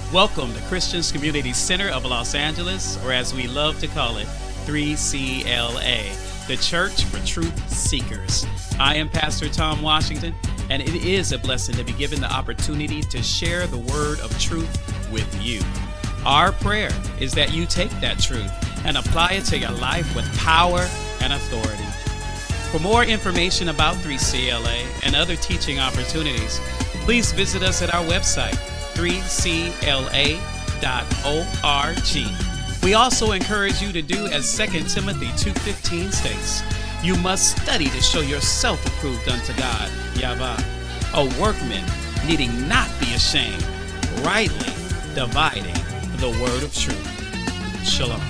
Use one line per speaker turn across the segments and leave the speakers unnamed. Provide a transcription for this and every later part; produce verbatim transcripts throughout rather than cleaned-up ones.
Welcome to Christians Community Center of Los Angeles, or as we love to call it, three C L A, the Church for Truth Seekers. I am Pastor Tom Washington, and it is a blessing to be given the opportunity to share the word of truth with you. Our prayer is that you take that truth and apply it to your life with power and authority. For more information about three C L A and other teaching opportunities, please visit us at our website, three C L A dot org. We also encourage you to do as Second Timothy two fifteen states. You must study to show yourself approved unto God, Yahweh, a workman needing not be ashamed, rightly dividing the word of truth. Shalom.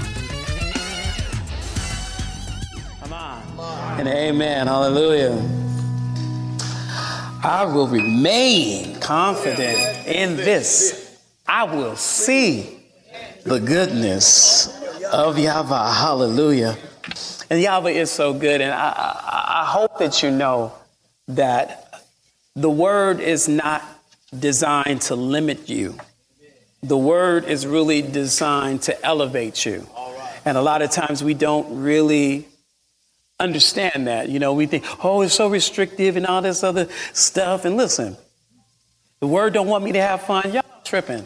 And amen. Hallelujah. I will remain confident in this. I will see the goodness of Yahweh. Hallelujah. And Yahweh is so good. And I, I, I hope that you know that the word is not designed to limit you. The word is really designed to elevate you. And a lot of times we don't really understand that. You know, we think, oh, it's so restrictive and all this other stuff. And listen, the word don't want me to have fun. Y'all tripping.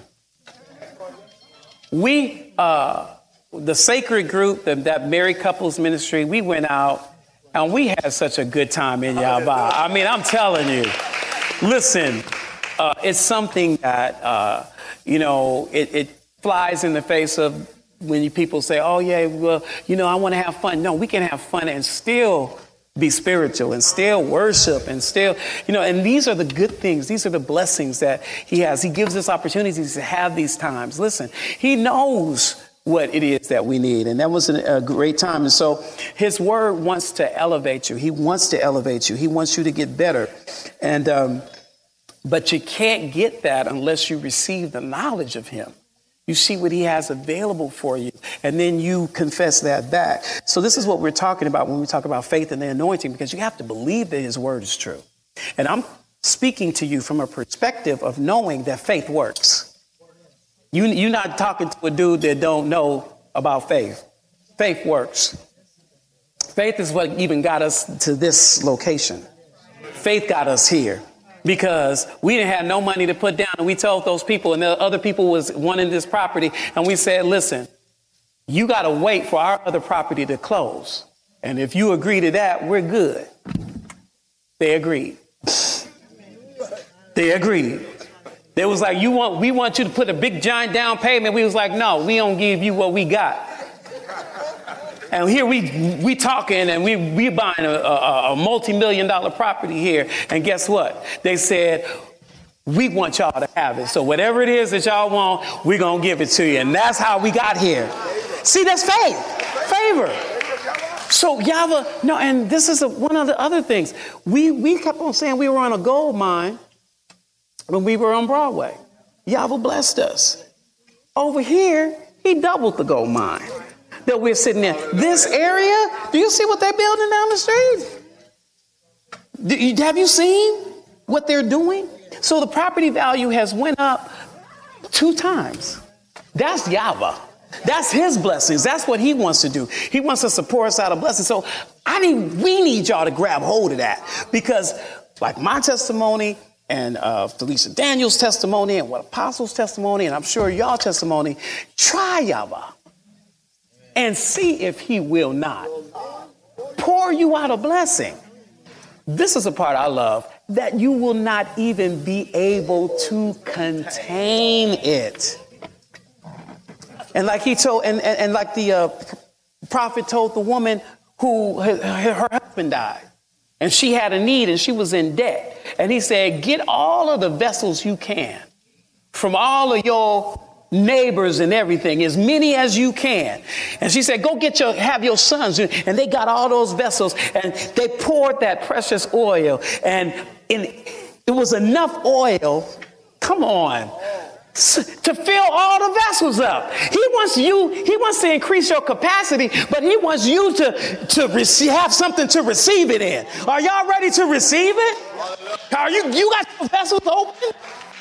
We, uh, the sacred group, the, that married couples ministry, we went out and we had such a good time in Yahweh. I mean, I'm telling you, listen, uh, it's something that, uh, you know, it, it flies in the face of when you people say, oh, yeah, well, you know, I want to have fun. No, we can have fun and still be spiritual and still worship and still, you know, and these are the good things. These are the blessings that he has. He gives us opportunities to have these times. Listen, he knows what it is that we need. And that was a great time. And so his word wants to elevate you. He wants to elevate you. He wants you to get better. And, um, but you can't get that unless you receive the knowledge of him. You see what he has available for you, and then you confess that back. So this is what we're talking about when we talk about faith and the anointing, because you have to believe that his word is true. And I'm speaking to you from a perspective of knowing that faith works. You, you're not talking to a dude that don't know about faith. Faith works. Faith is what even got us to this location. Faith got us here. Because we didn't have no money to put down, and we told those people, and the other people was wanting this property, and we said, listen, you got to wait for our other property to close. And if you agree to that, we're good. They agreed. They agreed. They was like, you want, we want you to put a big giant down payment. We was like, no, we don't give you what we got. And here we we talking and we we buying a, a, a multi-million dollar property here. And guess what? They said, we want y'all to have it. So whatever it is that y'all want, we're going to give it to you. And that's how we got here. See, that's faith, favor. So Yahweh, no, and this is a, one of the other things. We, we kept on saying we were on a gold mine when we were on Broadway. Yahweh blessed us. Over here, he doubled the gold mine that we're sitting in. This area, do you see what they're building down the street? Do you, have you seen what they're doing? So the property value has went up two times. That's Yahweh. That's his blessings. That's what he wants to do. He wants us to pour us out a blessing. So I need, we need y'all to grab hold of that, because like my testimony and uh, Felicia Daniels' testimony and what Apostle's testimony, and I'm sure y'all testimony, try Yahweh and see if he will not pour you out a blessing. This is a part I love, that you will not even be able to contain it. And like he told, and, and, and like the uh, prophet told the woman who her, her husband died, and she had a need and she was in debt. And he said, get all of the vessels you can from all of your neighbors and everything, as many as you can. And she said, go get your, have your sons. And they got all those vessels and they poured that precious oil. And in, it was enough oil, come on, to fill all the vessels up. He wants you, he wants to increase your capacity, but he wants you to, to receive, have something to receive it in. Are y'all ready to receive it? Are you, you got your vessels open?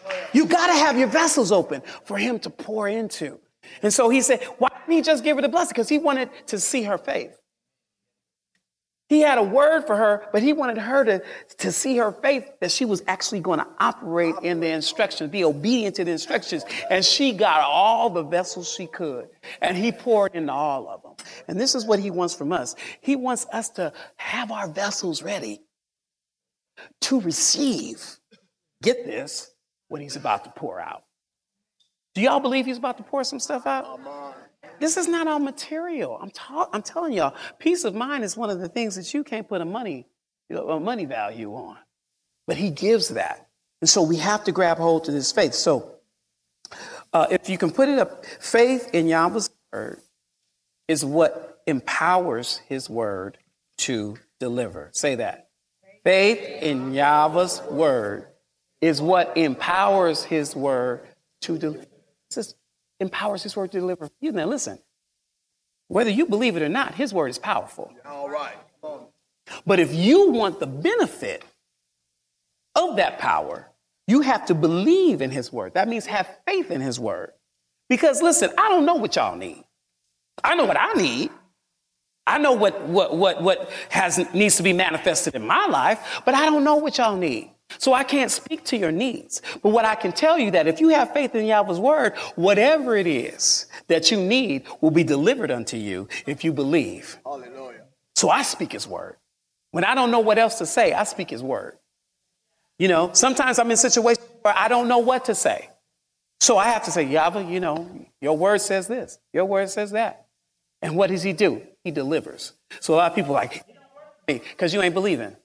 You got to have your vessels open for him to pour into. And so he said, why didn't he just give her the blessing? Because he wanted to see her faith. He had a word for her, but he wanted her to, to see her faith, that she was actually going to operate in the instructions, be obedient to the instructions. And she got all the vessels she could. And he poured into all of them. And this is what he wants from us. He wants us to have our vessels ready to receive, get this, what he's about to pour out. Do y'all believe he's about to pour some stuff out? This is not our material. I'm, ta- I'm telling y'all, peace of mind is one of the things that you can't put a money, you know, a money value on. But he gives that. And so we have to grab hold to this faith. So uh, if you can put it up, faith in Yahweh's word is what empowers his word to deliver. Say that. Faith in Yahweh's word is what empowers his word to deliver. Empowers his word to deliver. You now listen, whether you believe it or not, his word is powerful.
All right.
But if you want the benefit of that power, you have to believe in his word. That means have faith in his word. Because listen, I don't know what y'all need. I know what I need. I know what what what what has needs to be manifested in my life, but I don't know what y'all need. So I can't speak to your needs. But what I can tell you that if you have faith in Yahweh's word, whatever it is that you need will be delivered unto you if you believe.
Hallelujah.
So I speak his word. When I don't know what else to say, I speak his word. You know, sometimes I'm in situations where I don't know what to say. So I have to say, Yahweh, you know, your word says this. Your word says that. And what does he do? He delivers. So a lot of people are like, because you ain't believing.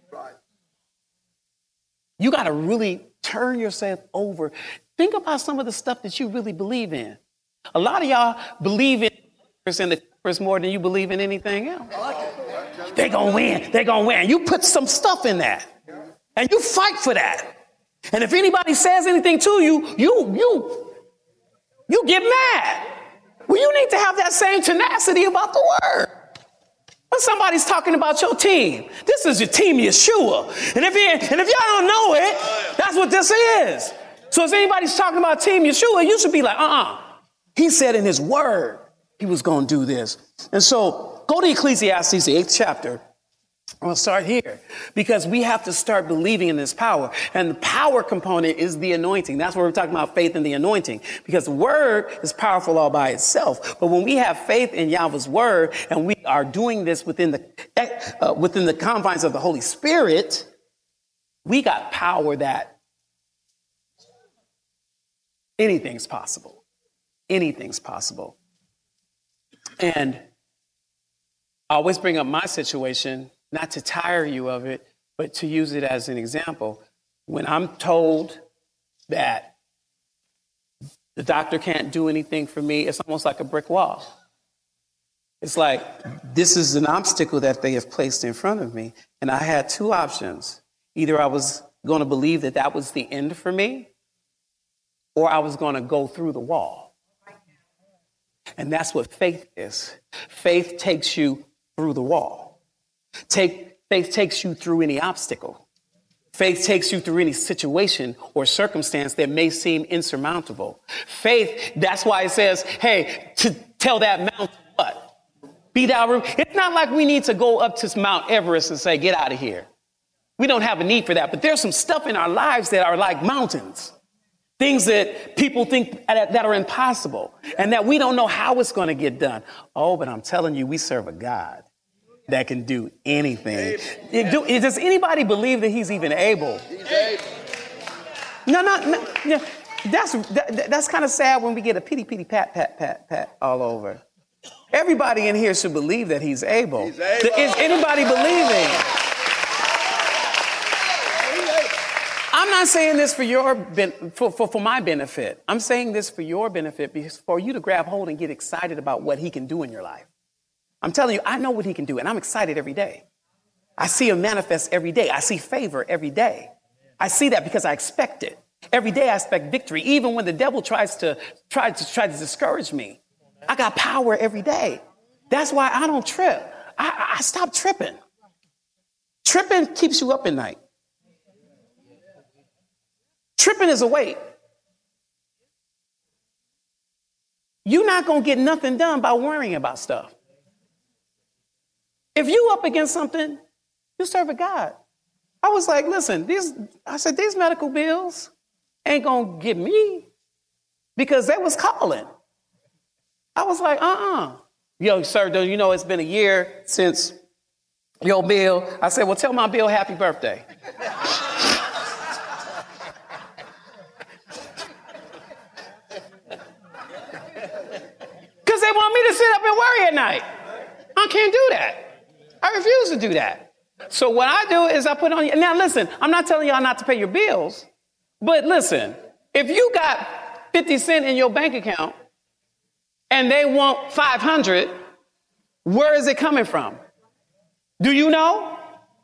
You got to really turn yourself over. Think about some of the stuff that you really believe in. A lot of y'all believe in the Clippers more than you believe in anything else. They're going to win. They're going to win. You put some stuff in that. And you fight for that. And if anybody says anything to you, you, you, you get mad. Well, you need to have that same tenacity about the word. When somebody's talking about your team, this is your team, Yeshua. And if, you, and if y'all don't know it, that's what this is. So if anybody's talking about team Yeshua, you should be like, uh-uh. He said in his word he was going to do this. And so go to Ecclesiastes, the eighth chapter. I'm going to start here because we have to start believing in this power. And the power component is the anointing. That's where we're talking about faith in the anointing, because the word is powerful all by itself. But when we have faith in Yahweh's word and we are doing this within the, uh, within the confines of the Holy Spirit, we got power that anything's possible. Anything's possible. And I always bring up my situation, not to tire you of it, but to use it as an example. When I'm told that the doctor can't do anything for me, it's almost like a brick wall. It's like, this is an obstacle that they have placed in front of me. And I had two options. Either I was going to believe that that was the end for me, or I was going to go through the wall. And that's what faith is. Faith takes you through the wall. Take, faith takes you through any obstacle. Faith takes you through any situation or circumstance that may seem insurmountable. Faith, that's why it says, hey, to tell that mountain what? Be thou removed. It's not like we need to go up to Mount Everest and say, get out of here. We don't have a need for that. But there's some stuff in our lives that are like mountains. Things that people think that are impossible and that we don't know how it's going to get done. Oh, but I'm telling you, we serve a God that can do anything. Do, does anybody believe that he's even able?
He's able.
No, no, no. no. That's that, that's kind of sad when we get a pity, pity, pat, pat, pat, pat all over. Everybody in here should believe that he's able.
He's able.
Is anybody believing? I'm not saying this for your ben- for, for, for my benefit. I'm saying this for your benefit, because for you to grab hold and get excited about what he can do in your life. I'm telling you, I know what he can do, and I'm excited every day. I see him manifest every day. I see favor every day. I see that because I expect it. Every day I expect victory, even when the devil tries to try to try to discourage me. I got power every day. That's why I don't trip. I, I stop tripping. Tripping keeps you up at night. Tripping serpent is a weight. You're not going to get nothing done by worrying about stuff. If you up against something, you serve a God. I was like, listen, these, I said, these medical bills ain't going to get me because they was calling. I was like, uh-uh. Yo, sir, do you know it's been a year since your bill? I said, well, tell my bill happy birthday. Because they want me to sit up and worry at night. I can't do that. I refuse to do that. So what I do is I put on you. Now, listen, I'm not telling y'all not to pay your bills. But listen, if you got fifty cents in your bank account and they want five hundred, where is it coming from? Do you know?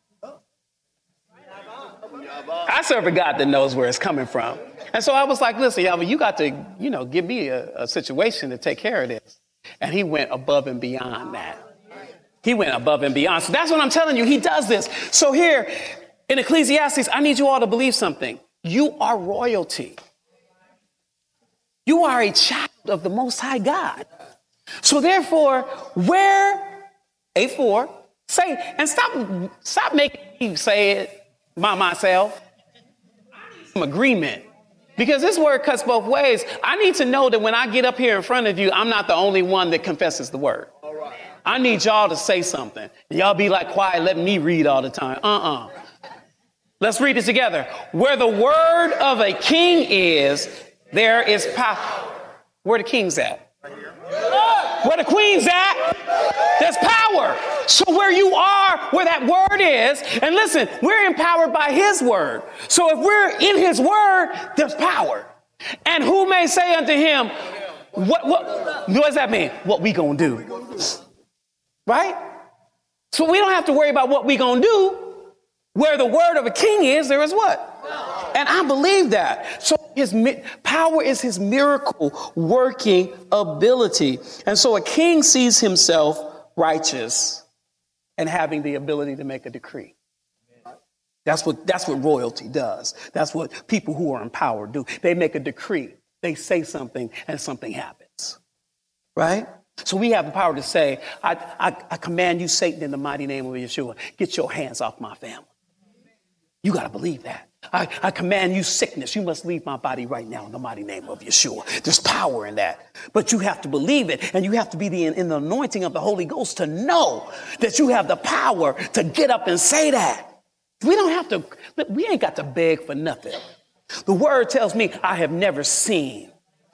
I serve a God that knows where it's coming from. And so I was like, listen, y'all, you got to, you know, give me a, a situation to take care of this. And he went above and beyond that. He went above and beyond. So that's what I'm telling you. He does this. So here in Ecclesiastes, I need you all to believe something. You are royalty. You are a child of the Most High God. So therefore, where A four, say, and stop, stop making me say it by myself. Some agreement. Because this word cuts both ways. I need to know that when I get up here in front of you, I'm not the only one that confesses the word. I need y'all to say something. Y'all be like quiet, letting me read all the time. Uh-uh. Let's read it together. Where the word of a king is, there is power. Where the king's at? Where the queen's at, there's power. So where you are, where that word is, and listen, we're empowered by his word. So if we're in his word, there's power. And who may say unto him, what, what, what does that mean? What we gonna do? Right? So we don't have to worry about what we gonna do. Where the word of a king is, there is what? And I believe that. So his mi- power is his miracle working ability. And so a king sees himself righteous and having the ability to make a decree. That's what, that's what royalty does. That's what people who are in power do. They make a decree. They say something and something happens. Right? So we have the power to say, I, I, I command you, Satan, in the mighty name of Yeshua, get your hands off my family. You got to believe that. I, I command you, sickness. You must leave my body right now in the mighty name of Yeshua. There's power in that. But you have to believe it. And you have to be the, in, in the anointing of the Holy Ghost to know that you have the power to get up and say that. We don't have to, look, we ain't got to beg for nothing. The word tells me I have never seen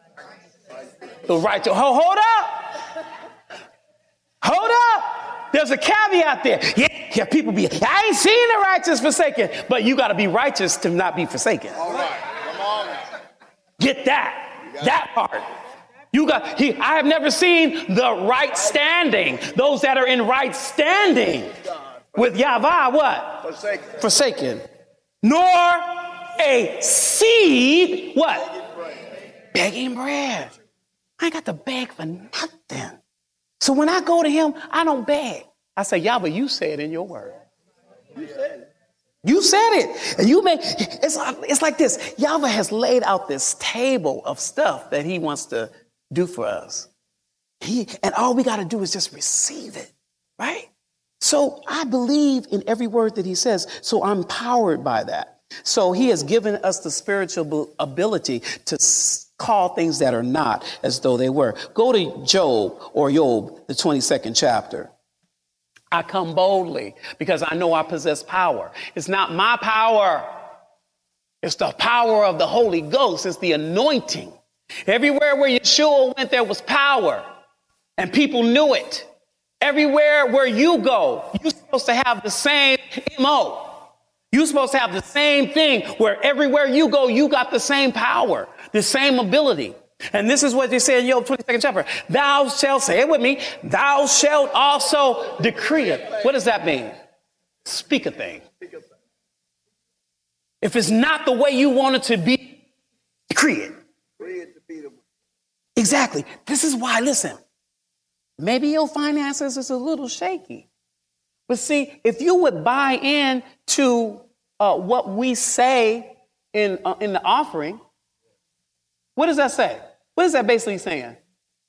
the righteous. Hold, hold up. Hold up. There's a caveat there. Yeah, yeah, people be, I ain't seen the righteous forsaken, but you got to be righteous to not be forsaken. All right. Come on now. Get that. That part. You got, he, I have never seen the right standing. Those that are in right standing with Yahweh, what? Forsaken. Forsaken. Nor a seed, what? Begging bread. I ain't got to beg for nothing. So when I go to him, I don't beg. I say, Yahweh, you said in your word. You said it. You said it. And you make, it's, it's like this. Yahweh has laid out this table of stuff that he wants to do for us. He, and all we got to do is just receive it, right? So I believe in every word that he says. So I'm powered by that. So he has given us the spiritual ability to call things that are not as though they were. Go to Job or Job, the twenty-second chapter. I come boldly because I know I possess power. It's not my power. It's the power of the Holy Ghost. It's the anointing. Everywhere where Yeshua went, there was power and people knew it. Everywhere where you go, you're supposed to have the same M O. You're supposed to have the same thing where everywhere you go, you got the same power, the same ability. And this is what they say in Job twenty-second chapter. Thou shalt, say it with me, thou shalt also decree it. What does that mean? Speak a thing. If it's not the way you want it to be, decree it. Exactly. This is why, listen, maybe your finances is a little shaky. But see, if you would buy in to uh, what we say in, uh, in the offering, what does that say? What is that basically saying?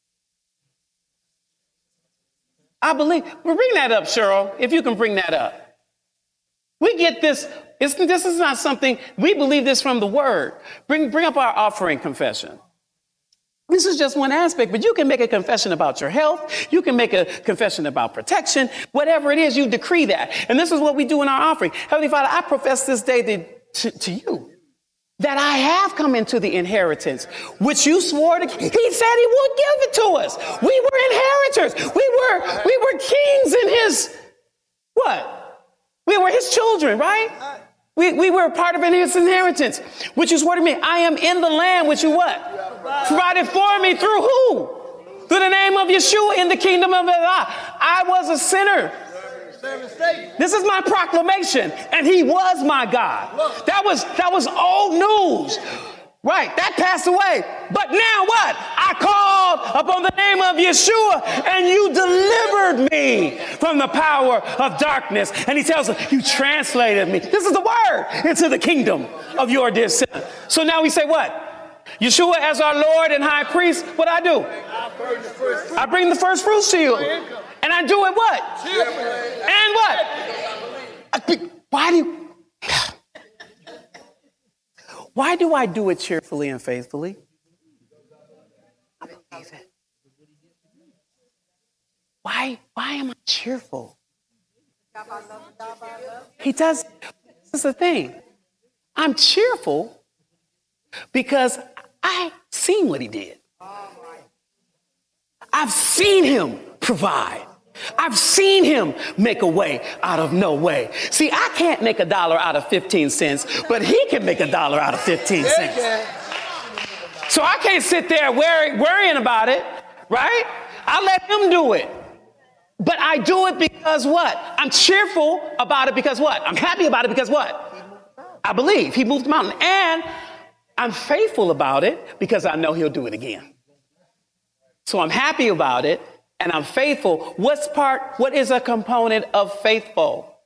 I believe. Well, bring that up, Cheryl, if you can bring that up. We get this. It's, this is not something, we believe this from the word. Bring, bring up our offering confession. This is just one aspect, but you can make a confession about your health. You can make a confession about protection. Whatever it is, you decree that. And this is what we do in our offering. Heavenly Father, I profess this day to, to, to you that I have come into the inheritance, which you swore to. He said he would give it to us. We were inheritors. We were, we were kings in his, what? We were his children, right? We, we were a part of his inheritance, which is what it means. I am in the land, which you what? Provided for me through who? Through the name of Yeshua in the kingdom of Allah. I was a sinner. This is my proclamation, and he was my God. That was that was old news. Right, that passed away. But now what? I called upon the name of Yeshua, and you delivered me from the power of darkness. And he tells us, you translated me. This is the word into the kingdom of your dear son. So now we say what? Yeshua as our Lord and high priest, what I do? I bring the first fruits to you. And I do it what? And what? Why do you... Why do I do it cheerfully and faithfully? I believe it. Why, why am I cheerful? He does. This is the thing. I'm cheerful because I've seen what he did. I've seen him provide. I've seen him make a way out of no way. See, I can't make a dollar out of fifteen cents, but he can make a dollar out of fifteen cents. So I can't sit there worry, worrying about it, right? I let him do it. But I do it because what? I'm cheerful about it because what? I'm happy about it because what? I believe he moved the mountain. And I'm faithful about it because I know he'll do it again. So I'm happy about it. And I'm faithful. What's part, what is a component of faithful?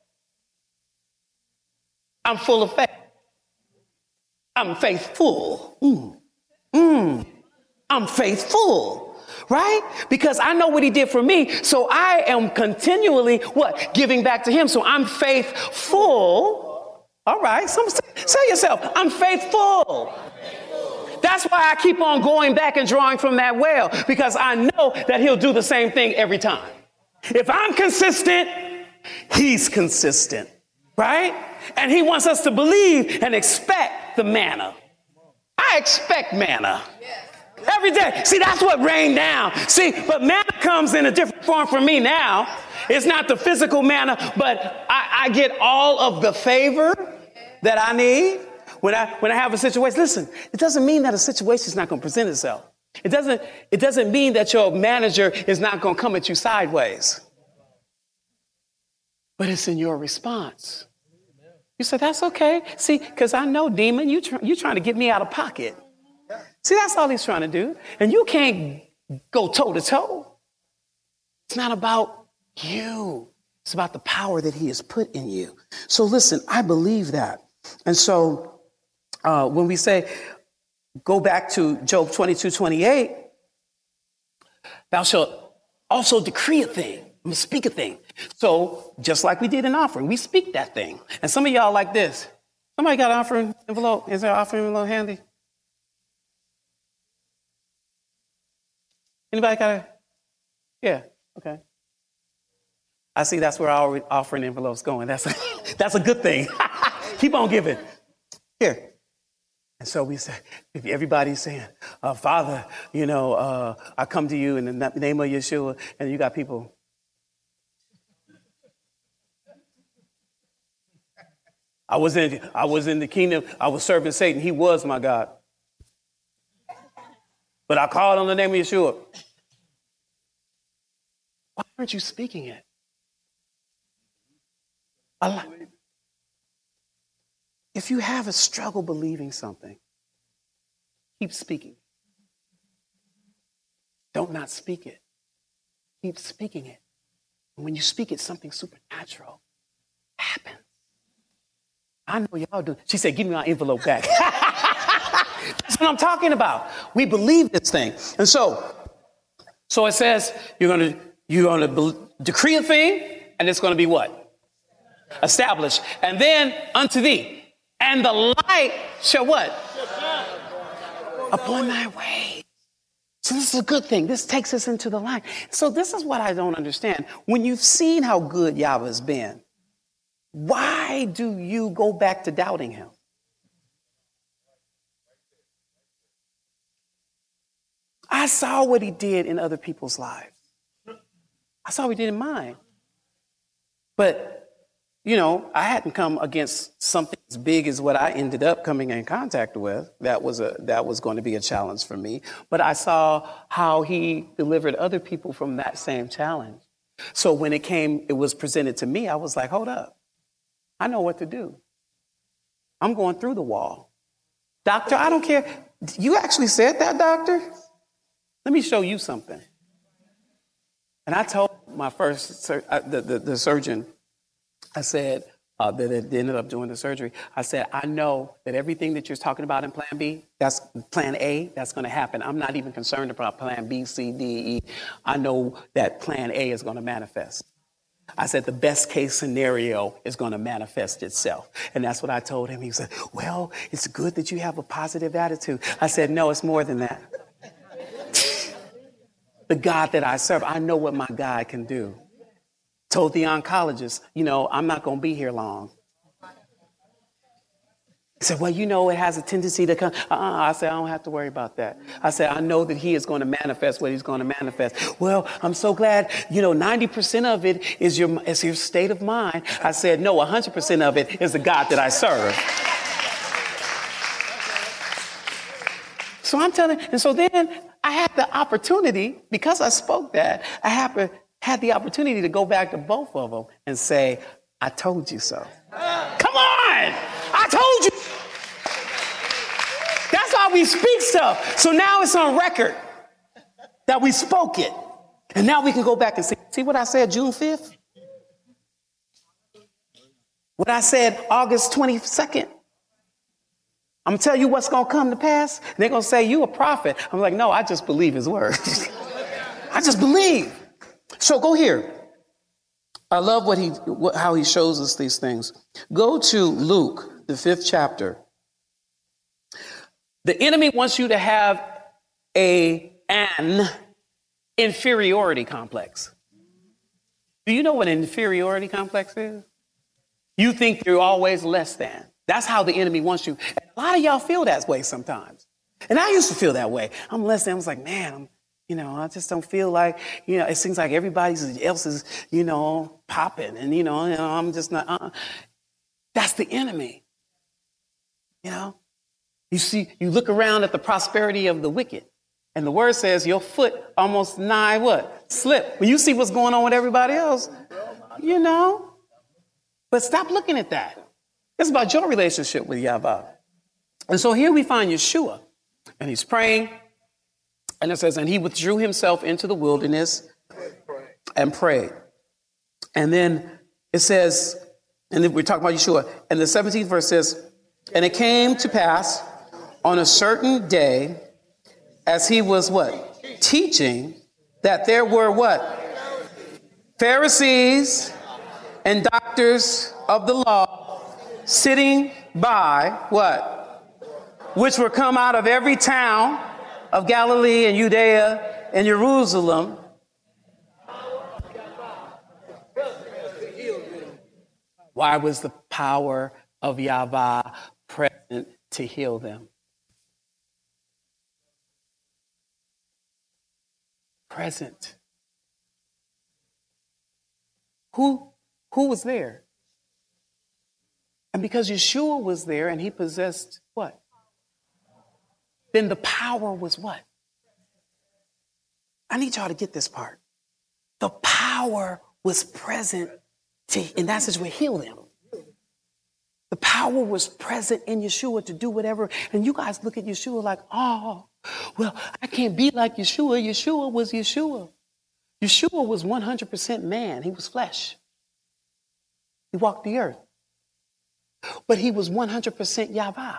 I'm full of faith. I'm faithful. Mm. Mm. I'm faithful, right? Because I know what he did for me. So I am continually, what? Giving back to him. So I'm faithful. All right. Some, say yourself, I'm faithful. That's why I keep on going back and drawing from that well, because I know that he'll do the same thing every time. If I'm consistent, he's consistent, right? And he wants us to believe and expect the manna. I expect manna every day. See, that's what rained down. See, but manna comes in a different form for me now. It's not the physical manna, but I, I get all of the favor that I need. When I when I have a situation, listen, it doesn't mean that a situation is not going to present itself. It doesn't, it doesn't mean that your manager is not going to come at you sideways. But it's in your response. You say, that's okay. See, because I know, demon, you try, you're trying to get me out of pocket. See, that's all he's trying to do. And you can't go toe to toe. It's not about you. It's about the power that he has put in you. So listen, I believe that. And so uh, when we say, go back to Job twenty-two twenty-eight, thou shalt also decree a thing, speak a thing. So just like we did in offering, we speak that thing. And some of y'all like this. Somebody got an offering envelope? Is there an offering envelope handy? Anybody got a? Yeah, okay. I see that's where our offering envelope's going. That's a, that's a good thing. Keep on giving. Here. And so we say, if everybody's saying, uh, Father, you know, uh, I come to you in the name of Yeshua, and you got people. I was in, I was in the kingdom. I was serving Satan. He was my God. But I called on the name of Yeshua. Why aren't you speaking it? Allah. If you have a struggle believing something, keep speaking. Don't not speak it. Keep speaking it. And when you speak it, something supernatural happens. I know y'all do. She said, give me my envelope back. That's what I'm talking about. We believe this thing. And so, so it says you're going to, you're going to be- decree a thing, and it's going to be what? Established. And then unto thee. And the light shall what? Upon thy way. So this is a good thing. This takes us into the light. So this is what I don't understand. When you've seen how good Yahweh has been, why do you go back to doubting him? I saw what he did in other people's lives. I saw what he did in mine. But, you know, I hadn't come against something as big as what I ended up coming in contact with. That was a that was going to be a challenge for me. But I saw how he delivered other people from that same challenge. So when it came, it was presented to me, I was like, hold up. I know what to do. I'm going through the wall. Doctor, I don't care. You actually said that, doctor? Let me show you something. And I told my first, sur- uh, the, the, the surgeon, I said, uh, that ended up doing the surgery. I said, I know that everything that you're talking about in plan B, that's plan A, that's going to happen. I'm not even concerned about plan B, C, D, E. I know that plan A is going to manifest. I said, the best case scenario is going to manifest itself. And that's what I told him. He said, well, it's good that you have a positive attitude. I said, no, it's more than that. The God that I serve, I know what my God can do. Told the oncologist, you know, I'm not going to be here long. He said, well, you know, it has a tendency to come. Uh-uh. I said, I don't have to worry about that. I said, I know that he is going to manifest what he's going to manifest. Well, I'm so glad, you know, ninety percent of it is your, is your state of mind. I said, no, one hundred percent of it is the God that I serve. So I'm telling, and so then I had the opportunity, because I spoke that, I had, had the opportunity to go back to both of them and say, I told you so. Come on! I told you. That's how we speak stuff. So now it's on record that we spoke it. And now we can go back and see, see what I said June fifth? What I said August twenty-second? I'm going to tell you what's going to come to pass. And they're going to say, you a prophet. I'm like, no, I just believe his word. I just believe. So go here. I love what he, what, how he shows us these things. Go to Luke, the fifth chapter. The enemy wants you to have a, an inferiority complex. Do you know what an inferiority complex is? You think you're always less than. That's how the enemy wants you. And a lot of y'all feel that way sometimes. And I used to feel that way. I'm less than. I was like, man, I'm, you know, I just don't feel like, you know, it seems like everybody else is, you know, popping. And, you know, you know I'm just not. Uh-uh. That's the enemy. You know, you see, you look around at the prosperity of the wicked. And the word says your foot almost nigh what? Slip. When you see what's going on with everybody else, you know. But stop looking at that. It's about your relationship with Yahweh. And so here we find Yeshua, and he's praying, and it says, and he withdrew himself into the wilderness and prayed. And then it says, and then we're talking about Yeshua, and the seventeenth verse says, and it came to pass on a certain day, as he was what? Teaching, that there were what? Pharisees and doctors of the law sitting by what? Which were come out of every town of Galilee and Judea and Jerusalem. Why was the power of Yahweh present to heal them? Present. Who, who was there? And because Yeshua was there and he possessed what? Then the power was what? I need y'all to get this part. The power was present to, in that situation, heal them. The power was present in Yeshua to do whatever. And you guys look at Yeshua like, oh, well, I can't be like Yeshua. Yeshua was Yeshua. Yeshua was one hundred percent man. He was flesh. He walked the earth. but he was one hundred percent Yahweh.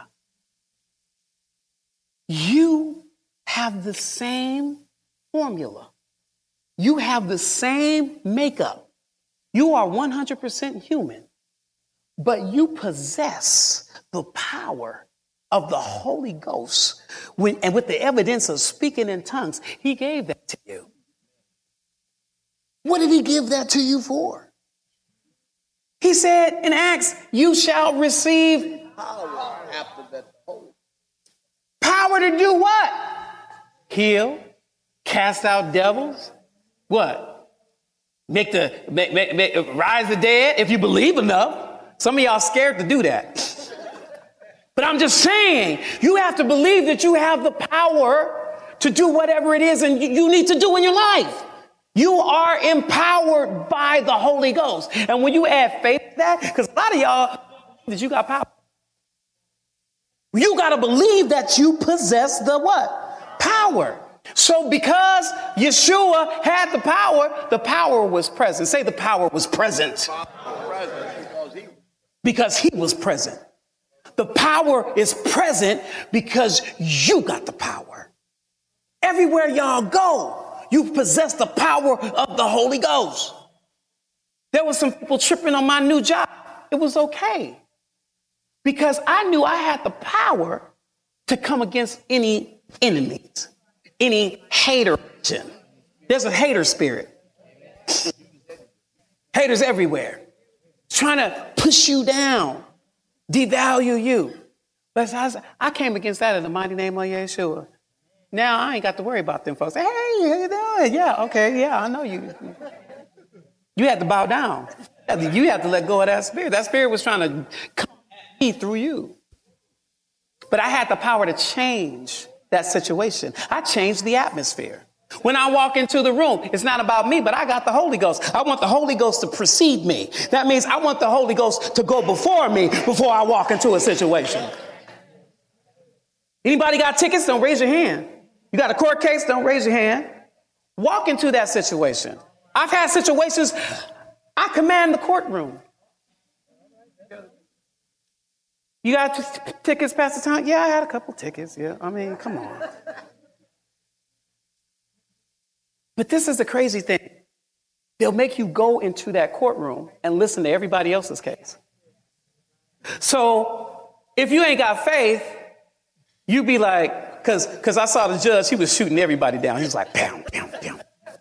You have the same formula. You have the same makeup. You are one hundred percent human, but you possess the power of the Holy Ghost. When, and with the evidence of speaking in tongues, he gave that to you. What did he give that to you for? He said in Acts, you shall receive power after that. Power to do what? Heal, cast out devils. What? Make the make, make, make, rise the dead if you believe enough. Some of y'all scared to do that. But I'm just saying, you have to believe that you have the power to do whatever it is and you need to do in your life. You are empowered by the Holy Ghost. And when you add faith to that, because a lot of y'all that you got power. You got to believe that you possess the what? Power. So because Yeshua had the power, the power was present. Say the power was present. Because he was present. The power is present because you got the power. Everywhere y'all go, you possess the power of the Holy Ghost. There was some people tripping on my new job. It was okay. Because I knew I had the power to come against any enemies, any hater. There's a hater spirit. Haters everywhere. Trying to push you down, devalue you. But I, I came against that in the mighty name of Yeshua. Now I ain't got to worry about them folks. Hey, how you doing? Yeah, okay, yeah, I know you. You had to bow down. You had to let go of that spirit. That spirit was trying to come through you. But I had the power to change that situation. I changed the atmosphere. When I walk into the room, it's not about me, but I got the Holy Ghost. I want the Holy Ghost to precede me. That means I want the Holy Ghost to go before me before I walk into a situation. Anybody got tickets? Don't raise your hand. You got a court case? Don't raise your hand. Walk into that situation. I've had situations, I command the courtroom. You got t- t- tickets, Pastor Tom? Yeah, I had a couple tickets. Yeah, I mean, come on. But this is the crazy thing. They'll make you go into that courtroom and listen to everybody else's case. So if you ain't got faith, you be like, because because I saw the judge, he was shooting everybody down. He was like, bam, bam, bam.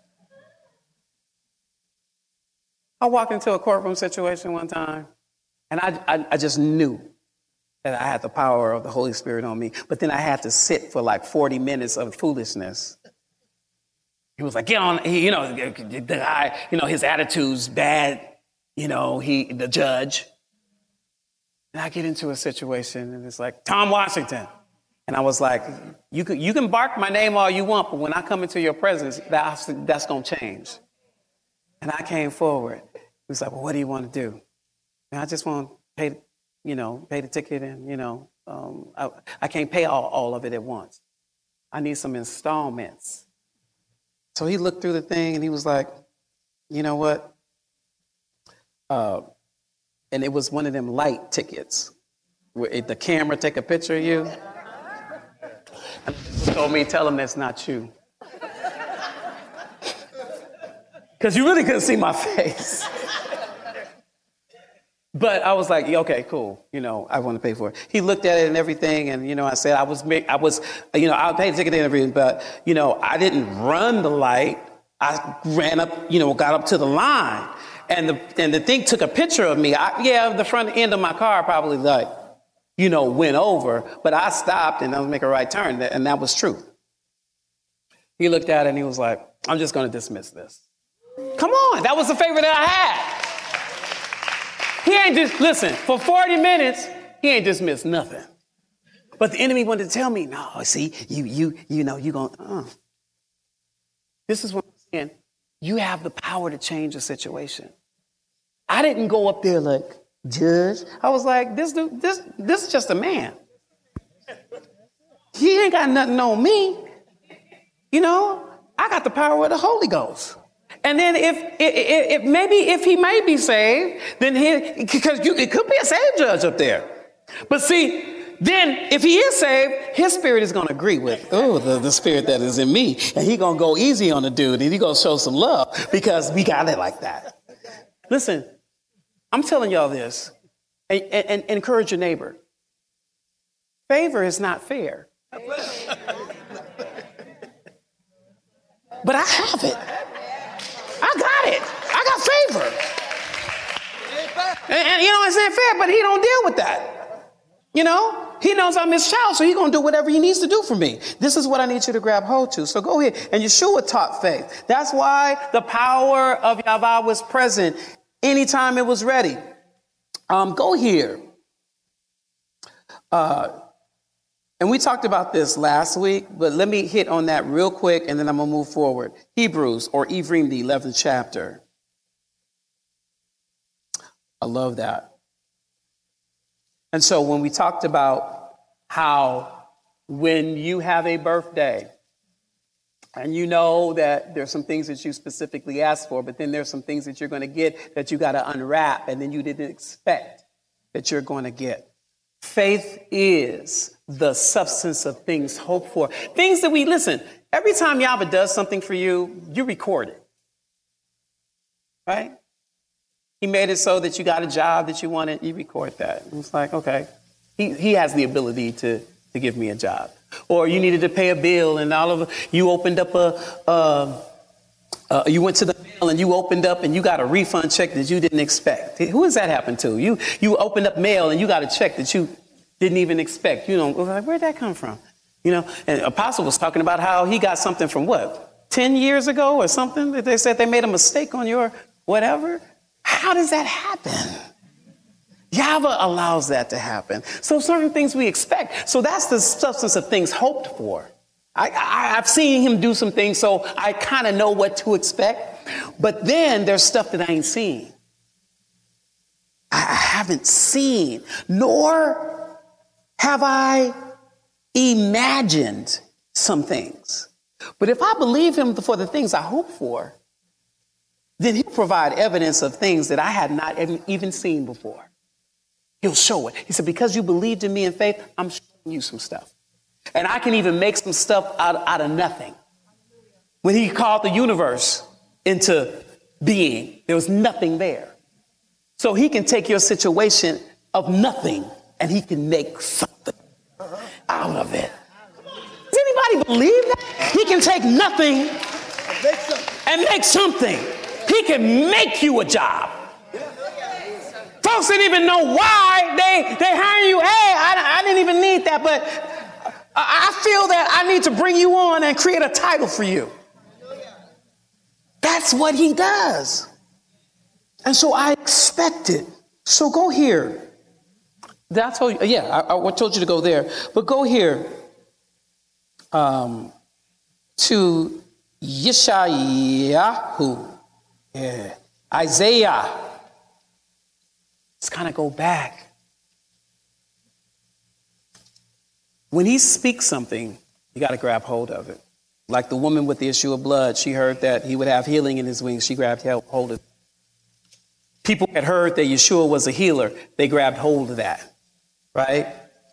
I walked into a courtroom situation one time, and I, I, I just knew that I had the power of the Holy Spirit on me. But then I had to sit for like forty minutes of foolishness. He was like, get on, he, you know, the guy, you know, his attitude's bad, you know, he, the judge. And I get into a situation and it's like, Tom Washington. And I was like, you can, you can bark my name all you want, but when I come into your presence, that's, that's going to change. And I came forward. He was like, well, what do you want to do? And I just want to pay, you know, pay the ticket and, you know, um, I, I can't pay all, all of it at once. I need some installments. So he looked through the thing and he was like, you know what? Uh, and it was one of them light tickets where the camera take a picture of you. And he told me, tell him that's not you. Because you really couldn't see my face. But I was like, okay, cool. You know, I want to pay for it. He looked at it and everything. And, you know, I said, I was, I was, you know, I'll pay the ticket and everything. But, you know, I didn't run the light. I ran up, you know, got up to the line. And the and the thing took a picture of me. I, yeah, the front end of my car probably like, you know, went over. But I stopped and I was making a right turn. And that was true. He looked at it and he was like, I'm just going to dismiss this. Come on. That was the favor that I had. He ain't just, listen, for forty minutes, he ain't dismissed nothing. But the enemy wanted to tell me, no, see, you, you, you know, you're going, uh. This is what I'm saying. You have the power to change a situation. I didn't go up there like, judge. I was like, this dude, this, this is just a man. He ain't got nothing on me. You know, I got the power of the Holy Ghost. And then if it, it, it maybe if he may be saved, then he, because you, it could be a saved judge up there. But see, then if he is saved, his spirit is going to agree with, oh, the, the spirit that is in me. And he's going to go easy on the dude and he's going to show some love because we got it like that. Listen, I'm telling y'all this and, and, and encourage your neighbor. Favor is not fair. But I have it. I got it. I got favor. And, and you know, it's not fair, but he don't deal with that. You know, he knows I'm his child, so he's going to do whatever he needs to do for me. This is what I need you to grab hold to. So go ahead. And Yeshua taught faith. That's why the power of Yahweh was present anytime it was ready. Um, go here. Uh, And we talked about this last week, but let me hit on that real quick, and then I'm going to move forward. Hebrews, or Ephraim, the eleventh chapter. I love that. And so when we talked about how when you have a birthday, and you know that there's some things that you specifically asked for, but then there's some things that you're going to get that you got to unwrap, and then you didn't expect that you're going to get. Faith is the substance of things hoped for. Things that we, listen, every time Yahweh does something for you, you record it. Right? He made it so that you got a job that you wanted, you record that. And it's like, okay, he, he has the ability to, to give me a job. Or you needed to pay a bill and all of you opened up a, uh, uh, you went to the mail and you opened up and you got a refund check that you didn't expect. Who does that happen to? You you opened up mail and you got a check that you didn't even expect. You know, like, where'd that come from? You know, and Apostle was talking about how he got something from what, ten years ago or something? They said they made a mistake on your whatever. How does that happen? Yahweh allows that to happen. So certain things we expect. So that's the substance of things hoped for. I, I, I've seen him do some things, so I kind of know what to expect. But then there's stuff that I ain't seen. I haven't seen, nor have I imagined some things. But if I believe him for the things I hope for, then he'll provide evidence of things that I had not even seen before. He'll show it. He said, because you believed in me in faith, I'm showing you some stuff. And I can even make some stuff out, out of nothing. When he called the universe into being, there was nothing there. So he can take your situation of nothing and he can make something out of it. Does anybody believe that? He can take nothing and make something. He can make you a job. Folks didn't even know why they, they hire you. Hey, I, I didn't even need that, but I feel that I need to bring you on and create a title for you. That's what he does. And so I expect it. So go here. Did I tell you? Yeah, I, I told you to go there. But go here um, to Yeshayahu. Yeah. Isaiah. Let's kind of go back. When he speaks something, you got to grab hold of it. Like the woman with the issue of blood, she heard that he would have healing in his wings. She grabbed hold of it. People had heard that Yeshua was a healer. They grabbed hold of that, right?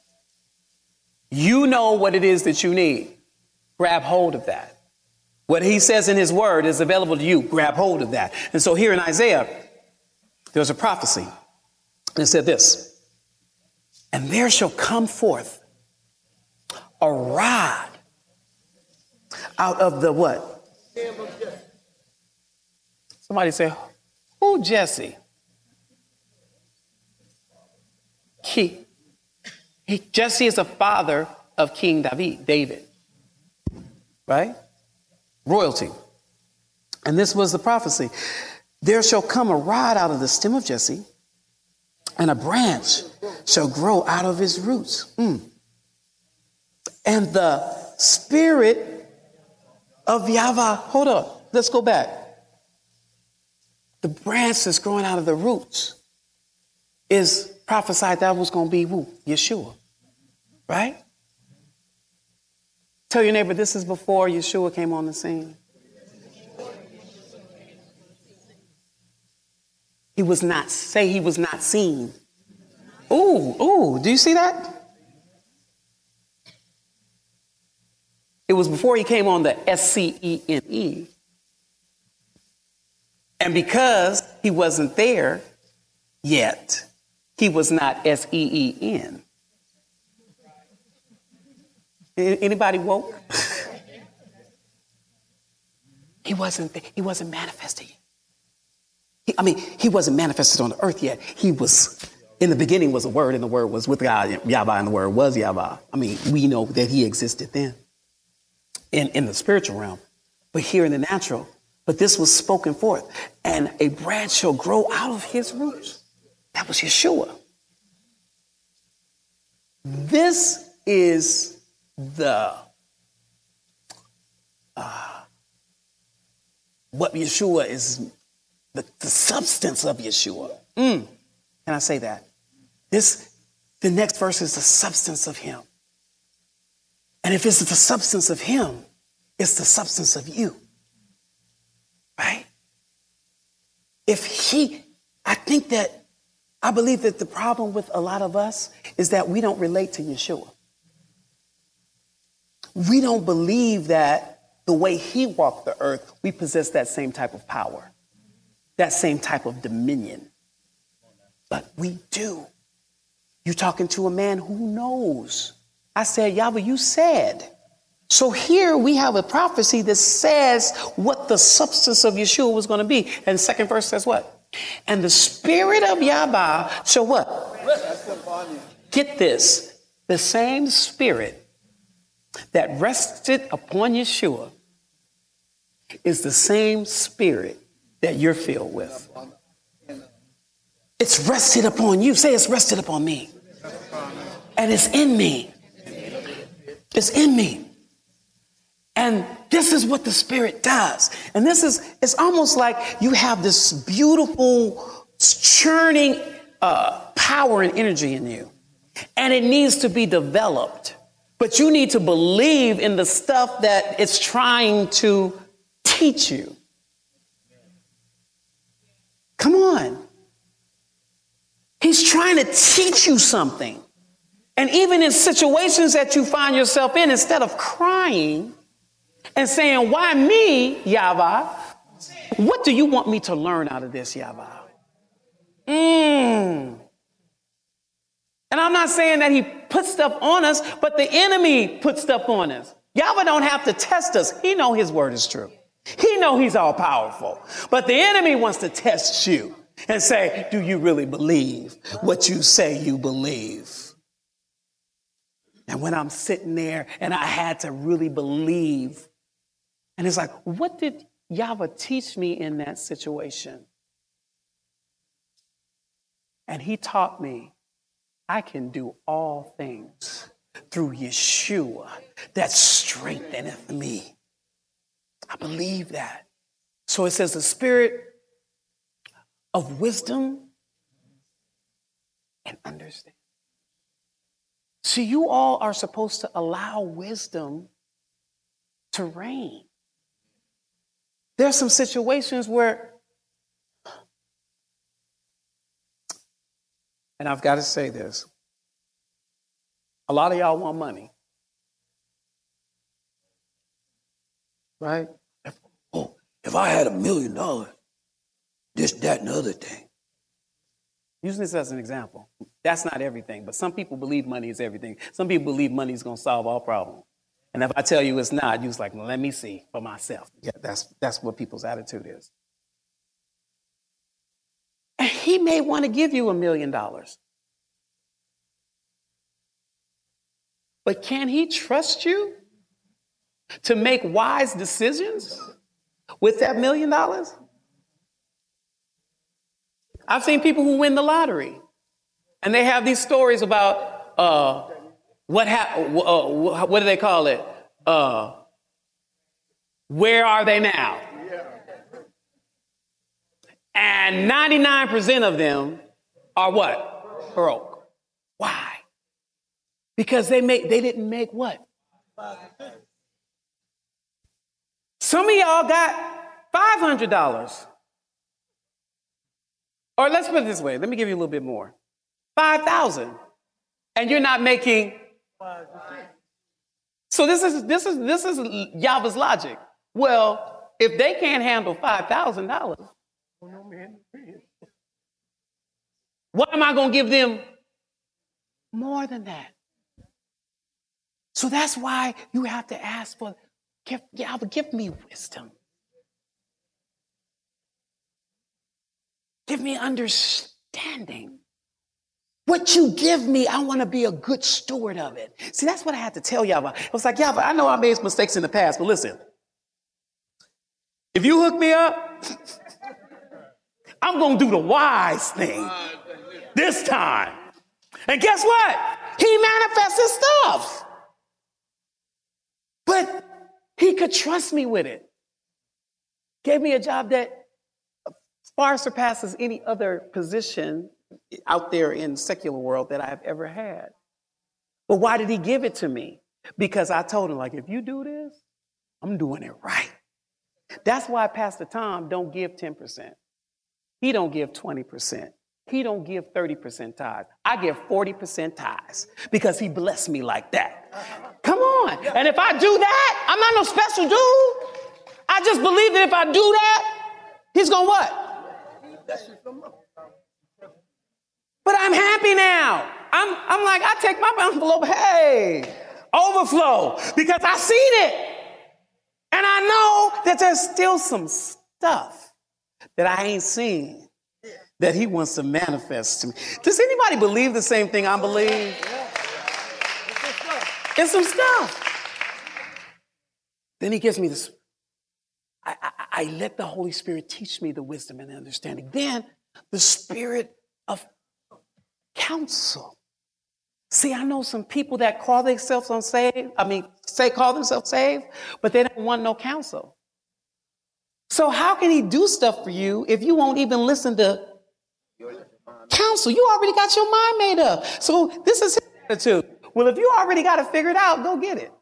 You know what it is that you need. Grab hold of that. What he says in his word is available to you. Grab hold of that. And so here in Isaiah, there's a prophecy. And it said this, and there shall come forth a rod out of the what? Somebody say, who Jesse? He, he, Jesse is the father of King David, David, right? Royalty. And this was the prophecy. There shall come a rod out of the stem of Jesse, and a branch shall grow out of his roots. Mm. And the spirit of Yahweh, hold on, let's go back. The branch that's growing out of the roots is prophesied that was going to be who? Yeshua, right? Tell your neighbor, this is before Yeshua came on the scene. He was not, say he was not seen. Ooh, ooh, do you see that? It was before he came on the S C E N E. And because he wasn't there yet, he was not S E E N. Anybody woke? He wasn't there. He wasn't manifested yet. He, I mean, he wasn't manifested on the earth yet. He was, in the beginning was a word, and the word was with God, Yahweh, and the word was Yahweh. I mean, we know that he existed then in, in the spiritual realm, but here in the natural. But this was spoken forth, and a branch shall grow out of his roots. That was Yeshua. This is the uh, what Yeshua is, the, the substance of Yeshua. Mm. Can I say that? This, the next verse is the substance of him. And if it's the substance of him, it's the substance of you. Right? If he, I think that, I believe that the problem with a lot of us is that we don't relate to Yeshua. We don't believe that the way he walked the earth, we possess that same type of power, that same type of dominion. But we do. You're talking to a man who knows. I said, Yahweh, you said. So here we have a prophecy that says what the substance of Yeshua was going to be. And the second verse says what? And the spirit of Yahweh shall what? Get this. The same spirit that rested upon Yeshua is the same spirit that you're filled with. It's rested upon you. Say it's rested upon me. And it's in me. It's in me. And this is what the Spirit does. And this is, it's almost like you have this beautiful churning uh, power and energy in you. And it needs to be developed. But you need to believe in the stuff that it's trying to teach you. Come on. He's trying to teach you something. And even in situations that you find yourself in, instead of crying and saying, why me, Yahweh? What do you want me to learn out of this, Yahweh? Mm. And I'm not saying that he puts stuff on us, but the enemy puts stuff on us. Yahweh don't have to test us. He know his word is true. He know he's all powerful. But the enemy wants to test you and say, do you really believe what you say you believe? And when I'm sitting there and I had to really believe, and it's like, what did Yahweh teach me in that situation? And he taught me I can do all things through Yeshua that strengtheneth me. I believe that. So it says the spirit of wisdom and understanding. See, you all are supposed to allow wisdom to reign. There are some situations where, and I've got to say this, a lot of y'all want money. Right? If, oh, if I had a million dollars, this, that, and the other thing. Using this as an example. That's not everything, but some people believe money is everything. Some people believe money is going to solve all problems. And if I tell you it's not, you're like, well, let me see for myself. Yeah, that's, that's what people's attitude is. And he may want to give you a million dollars. But can he trust you to make wise decisions with that million dollars? I've seen people who win the lottery, and they have these stories about uh, what hap- uh, what do they call it? Uh, where are they now? And ninety-nine percent of them are what? Broke. Why? Because they make they didn't make what? Some of y'all got five hundred dollars. Or let's put it this way. Let me give you a little bit more. five thousand. And you're not making. So this is this is this is Yahweh's logic. Well, if they can't handle five thousand dollars, why am I going to give them more than that? So that's why you have to ask for, give, Yahweh, give me wisdom. Give me understanding. What you give me, I want to be a good steward of it. See, that's what I had to tell Yahweh. I was like, Yahweh, I know I made mistakes in the past, but listen. If you hook me up, I'm going to do the wise thing this time. And guess what? He manifested stuff. But he could trust me with it. Gave me a job that far surpasses any other position out there in the secular world that I've ever had. But why did he give it to me? Because I told him, like, if you do this, I'm doing it right. That's why Pastor Tom don't give ten percent. He don't give twenty percent. He don't give thirty percent tithes. I give forty percent tithes because he blessed me like that. Come on. And if I do that, I'm not no special dude. I just believe that if I do that, he's going to what? But I'm happy now. I'm, I'm like, I take my envelope, hey, overflow, because I seen it. And I know that there's still some stuff that I ain't seen that he wants to manifest to me. Does anybody believe the same thing I believe? It's some stuff. Then he gives me this. I, I, I let the Holy Spirit teach me the wisdom and the understanding. Then the spirit of counsel. See, I know some people that call themselves unsaved. I mean, say call themselves saved, but they don't want no counsel. So how can he do stuff for you if you won't even listen to counsel? You already got your mind made up. So this is his attitude. Well, if you already got it figured out, go get it.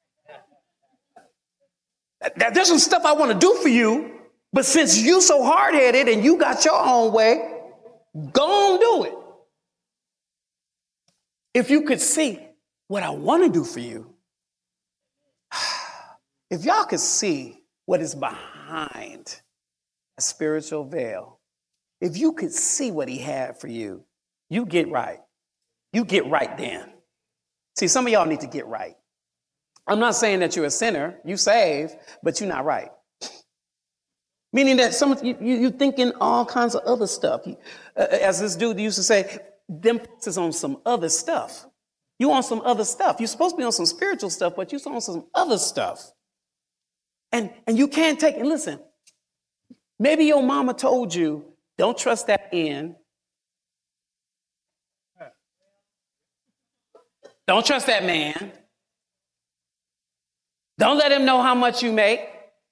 There's some stuff I want to do for you, but since you so hard-headed and you got your own way, go on do it. If you could see what I want to do for you, if y'all could see what is behind a spiritual veil, if you could see what he had for you, you get right. You get right then. See, some of y'all need to get right. I'm not saying that you're a sinner, you saved, but you're not right. Meaning that some you, you, you're thinking all kinds of other stuff. You, uh, as this dude used to say, them is on some other stuff. You on some other stuff. You're supposed to be on some spiritual stuff, but you're on some other stuff. And, and you can't take it. Listen, maybe your mama told you, don't trust that in. Don't trust that man. Don't let him know how much you make.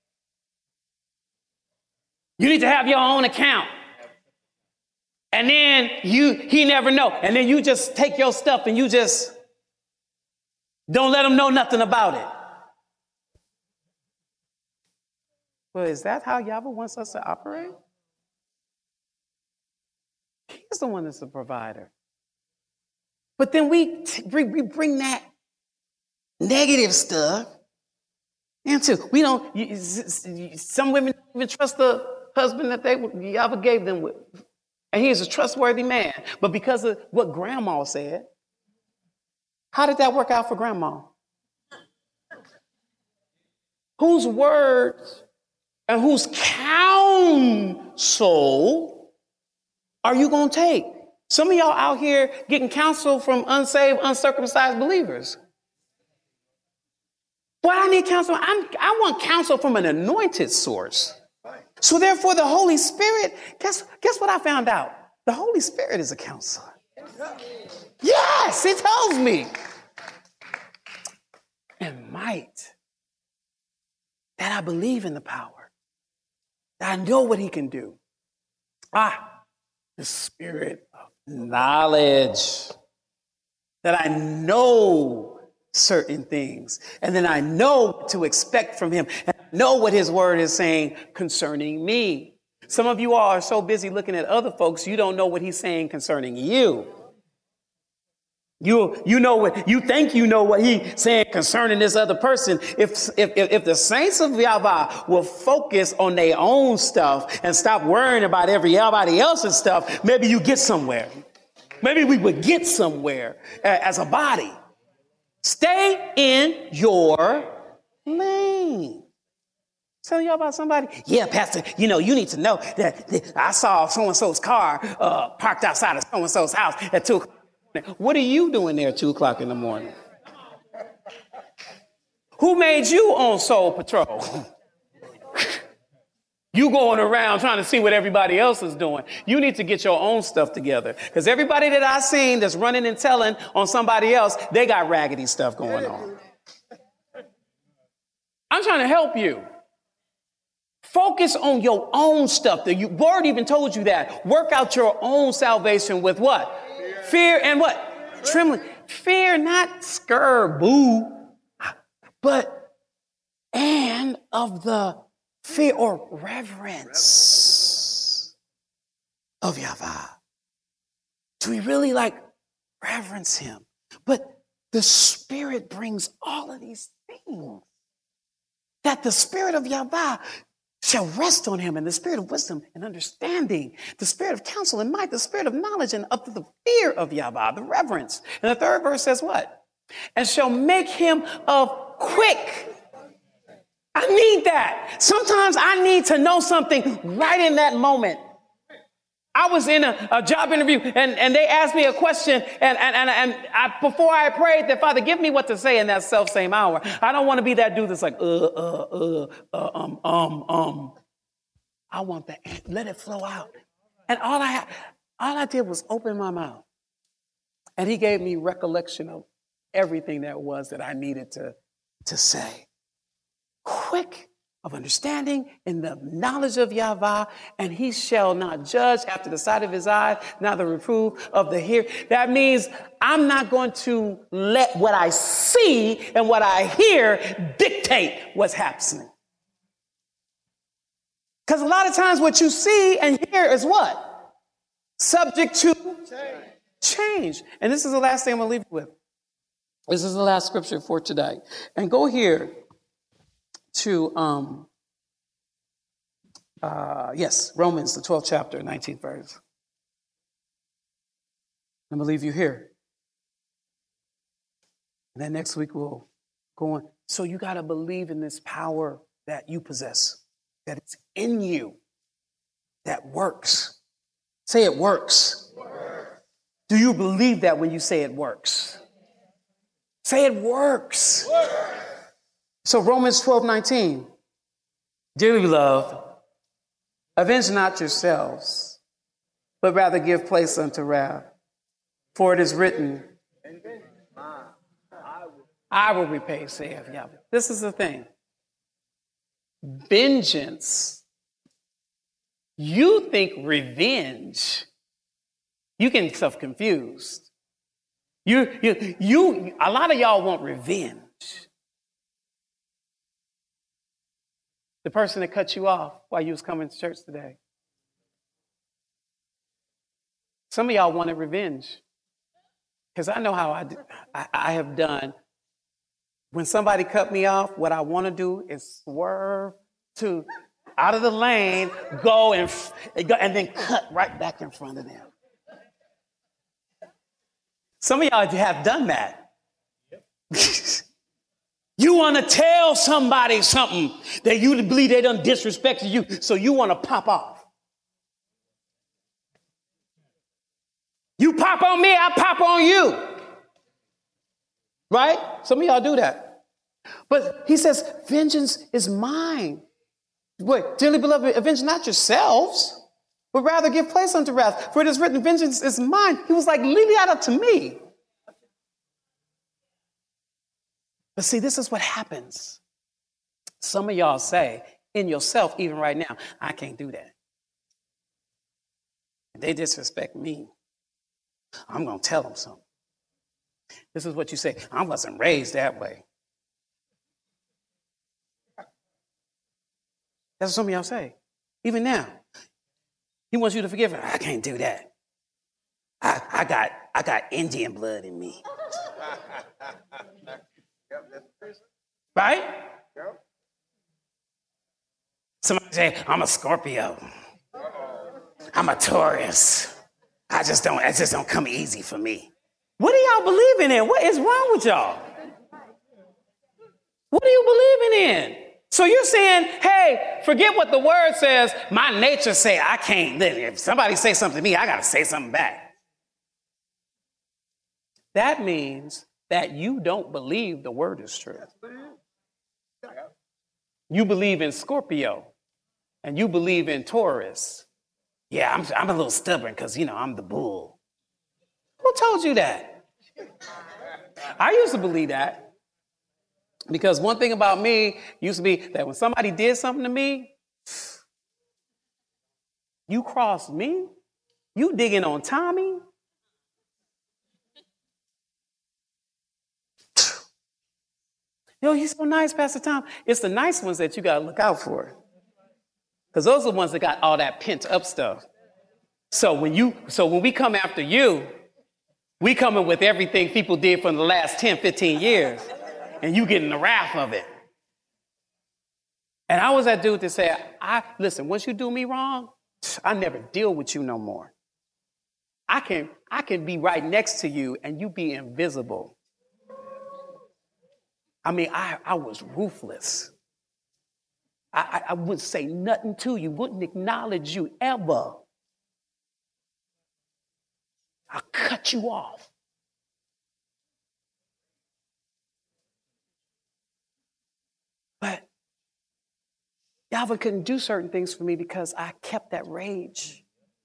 You need to have your own account. And then you, he never know. And then you just take your stuff and you just don't let him know nothing about it. Well, is that how Yahweh wants us to operate? He's the one that's the provider. But then we, t- we bring that negative stuff into, we don't, you, some women don't even trust the husband that they Yahweh gave them with. And he is a trustworthy man. But because of what grandma said, how did that work out for grandma? Whose words and whose counsel are you going to take? Some of y'all out here getting counsel from unsaved, uncircumcised believers. Boy, I need counsel. I'm, I want counsel from an anointed source. So therefore, the Holy Spirit, guess, guess what I found out? The Holy Spirit is a counselor. Yes, it tells me. And might. That I believe in the power. That I know what he can do. Ah, the spirit of knowledge. That I know certain things. And then I know what to expect from him. And I know what his word is saying concerning me. Some of you all are so busy looking at other folks, you don't know what he's saying concerning you. You, you know what you think you know what he's saying concerning this other person. If, if, if the saints of Yahweh will focus on their own stuff and stop worrying about everybody else's stuff, maybe you get somewhere. Maybe we would get somewhere as a body. Stay in your lane. Telling y'all about somebody? Yeah, Pastor, you know, you need to know that, that I saw so-and-so's car uh, parked outside of so-and-so's house at two o'clock. What are you doing there at two o'clock in the morning? Who made you on Soul Patrol? You going around trying to see what everybody else is doing. You need to get your own stuff together. Because everybody that I've seen that's running and telling on somebody else, they got raggedy stuff going on. I'm trying to help you. Focus on your own stuff. The word even told you that. Work out your own salvation with what? Fear, Fear and what? Trembling. Fear, not scare, boo, but and of the fear or reverence of Yahweh. Do we really like reverence him? But the Spirit brings all of these things. That the Spirit of Yahweh shall rest on him, and the spirit of wisdom and understanding, the spirit of counsel and might, the spirit of knowledge and of the fear of Yahweh, the reverence. And the third verse says what? And shall make him of quick. I need that. Sometimes I need to know something right in that moment. I was in a, a job interview and, and they asked me a question and, and, and, and I, before I prayed that, Father, give me what to say in that self same hour. I don't want to be that dude that's like, uh, uh, uh, uh, um, um, um. I want that. Let it flow out. And all I, all I did was open my mouth. And he gave me recollection of everything that was that I needed to, to say. Quick of understanding in the knowledge of Yahweh, and he shall not judge after the sight of his eyes, neither reprove of the hear. That means I'm not going to let what I see and what I hear dictate what's happening. Because a lot of times what you see and hear is what? Subject to change. change. And this is the last thing I'm going to leave you with. This is the last scripture for today. And go here to, um, uh, yes, Romans, the twelfth chapter, nineteenth verse. I'm going to leave you here. And then next week we'll go on. So you got to believe in this power that you possess, that it's in you, that works. Say it works. Works. Do you believe that when you say it works? Say it works. Works. So Romans twelve nineteen, dearly beloved, avenge not yourselves, but rather give place unto wrath. For it is written, I will repay, saith Yahweh. This is the thing. Vengeance. You think revenge. You get yourself confused. You, you, you, a lot of y'all want revenge. The person that cut you off while you was coming to church today. Some of y'all wanted revenge. Because I know how I, do, I, I have done. When somebody cut me off, what I want to do is swerve to out of the lane, go and, and then cut right back in front of them. Some of y'all have done that. You want to tell somebody something that you believe they done disrespected you, so you want to pop off. You pop on me, I pop on you. Right? Some of y'all do that. But he says, vengeance is mine. Wait, dearly beloved, avenge not yourselves, but rather give place unto wrath. For it is written, vengeance is mine. He was like, leave it up to me. But see, this is what happens. Some of y'all say in yourself, even right now, I can't do that. If they disrespect me, I'm going to tell them something. This is what you say. I wasn't raised that way. That's what some of y'all say. Even now, He wants you to forgive him. I can't do that. I, I got I got Indian blood in me. Right? Somebody say, I'm a Scorpio. I'm a Taurus. I just don't, it just don't come easy for me. What are y'all believing in? What is wrong with y'all? What are you believing in? So you're saying, hey, forget what the word says. My nature say I can't live. If somebody say something to me, I got to say something back. That means that you don't believe the word is true. You believe in Scorpio and you believe in Taurus. Yeah, I'm, I'm a little stubborn because, you know, I'm the bull. Who told you that? I used to believe that. Because one thing about me used to be that when somebody did something to me, you crossed me, you digging on Tommy. Yo, he's so nice, Pastor Tom. It's the nice ones that you got to look out for. Because those are the ones that got all that pent up stuff. So when you, so when we come after you, we coming with everything people did from the last ten, fifteen years. And you getting the wrath of it. And I was that dude that said, I listen, once you do me wrong, I never deal with you no more. I can, I can be right next to you and you be invisible. I mean, I, I was ruthless. I, I, I wouldn't say nothing to you, wouldn't acknowledge you ever. I'll cut you off. But Yahweh couldn't do certain things for me because I kept that rage.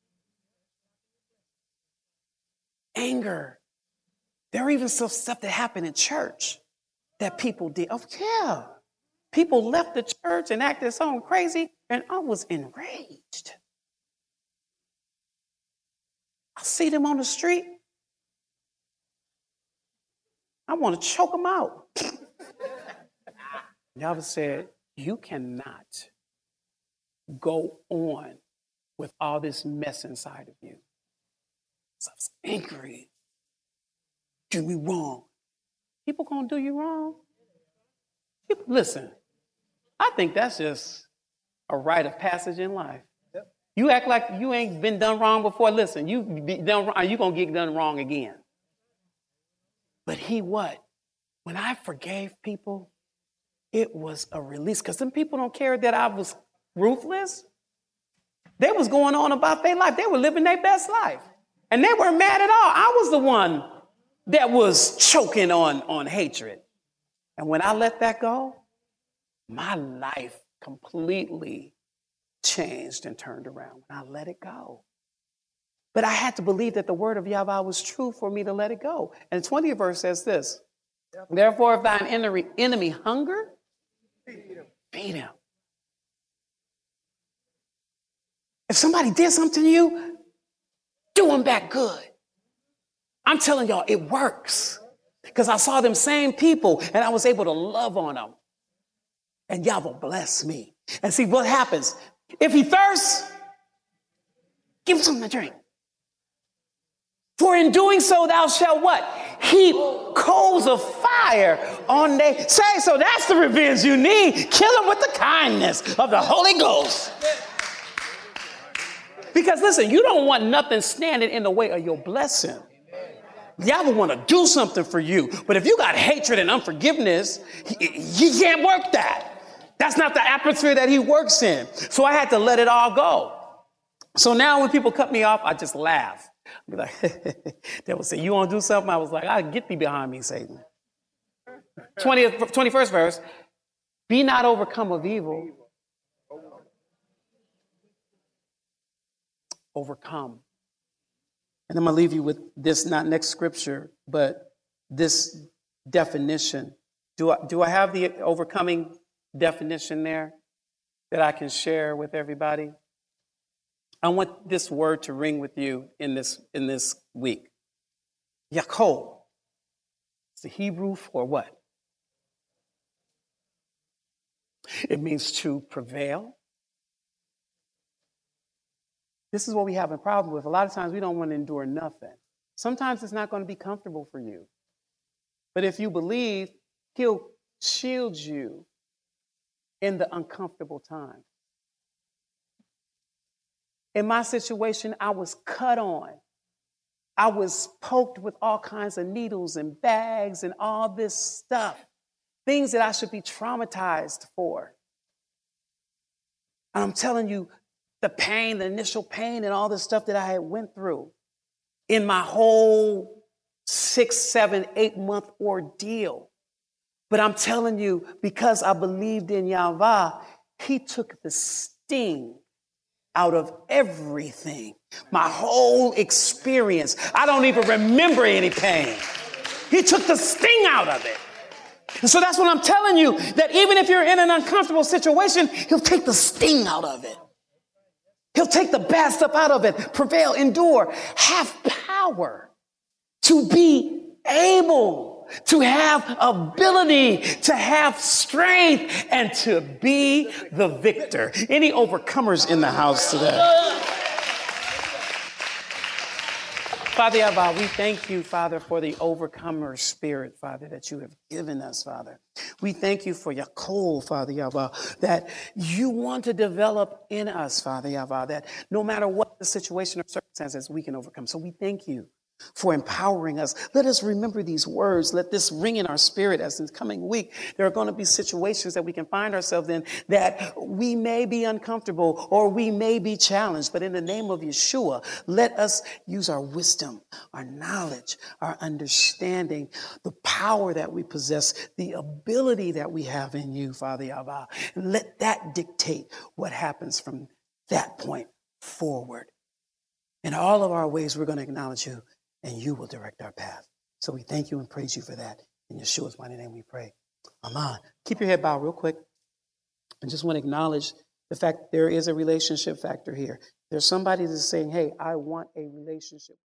Anger. There are even some stuff that happened in church that people did. Oh, yeah. People left the church and acted so crazy, and I was enraged. I see them on the street. I want to choke them out. Yahweh said, you cannot go on with all this mess inside of you. So I was angry. Do me wrong. People gonna do you wrong. People, listen, I think that's just a rite of passage in life. Yep. You act like you ain't been done wrong before. Listen, you be done wrong, you gonna get done wrong again. But he what? When I forgave people, it was a release, because some people don't care that I was ruthless. They was going on about their life. They were living their best life. And they weren't mad at all. I was the one that was choking on, on hatred. And when I let that go, my life completely changed and turned around. When I let it go. But I had to believe that the word of Yahweh was true for me to let it go. And the twentieth verse says this, therefore if thine enemy, enemy hunger, feed him. If somebody did something to you, do them back good. I'm telling y'all, it works. Because I saw them same people and I was able to love on them. And y'all will bless me. And see what happens. If he thirsts, give him something to drink. For in doing so, thou shalt what? Heap coals of fire on they. Say, so that's the revenge you need. Kill them with the kindness of the Holy Ghost. Because listen, you don't want nothing standing in the way of your blessing. Y'all will want to do something for you. But if you got hatred and unforgiveness, you can't work that. That's not the atmosphere that he works in. So I had to let it all go. So now when people cut me off, I just laugh. I'll be like, they will say, you want to do something? I was like, I'll get thee behind me, Satan. twentieth, twenty-first verse, be not overcome of evil. Overcome. And I'm going to leave you with this, not next scripture, but this definition. Do I, do I have the overcoming definition there that I can share with everybody? I want this word to ring with you in this, in this week. Yaakov. It's the Hebrew for what? It means to prevail. This is what we have a problem with. A lot of times we don't want to endure nothing. Sometimes it's not going to be comfortable for you. But if you believe, he'll shield you in the uncomfortable time. In my situation, I was cut on. I was poked with all kinds of needles and bags and all this stuff, things that I should be traumatized for. And I'm telling you, the pain, the initial pain and all the stuff that I had went through in my whole six, seven, eight month ordeal. But I'm telling you, because I believed in Yahweh, he took the sting out of everything. My whole experience. I don't even remember any pain. He took the sting out of it. And so that's what I'm telling you, that even if you're in an uncomfortable situation, he'll take the sting out of it. He'll take the bad stuff out of it. Prevail, endure, have power to be able, to have ability, to have strength, and to be the victor. Any overcomers in the house today? Father Yahweh, we thank you, Father, for the overcomer spirit, Father, that you have given us, Father. We thank you for Yaakov, Father Yahweh, that you want to develop in us, Father Yahweh, that no matter what the situation or circumstances, we can overcome. So we thank you for empowering us. Let us remember these words. Let this ring in our spirit as in coming week. There are going to be situations that we can find ourselves in that we may be uncomfortable or we may be challenged. But in the name of Yeshua, let us use our wisdom, our knowledge, our understanding, the power that we possess, the ability that we have in you, Father Yahweh. And let that dictate what happens from that point forward. In all of our ways, we're going to acknowledge you, and you will direct our path. So we thank you and praise you for that. In Yeshua's mighty name we pray. Amen. Keep your head bowed real quick. I just want to acknowledge the fact that there is a relationship factor here. There's somebody that's saying, hey, I want a relationship.